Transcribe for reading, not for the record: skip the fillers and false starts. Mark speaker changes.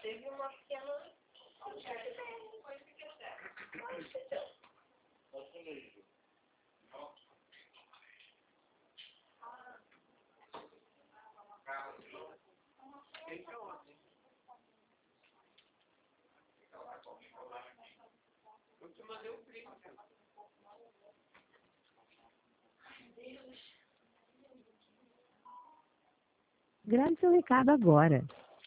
Speaker 1: teve uma pequena... Eu te mandei um print.
Speaker 2: Grave seu recado agora.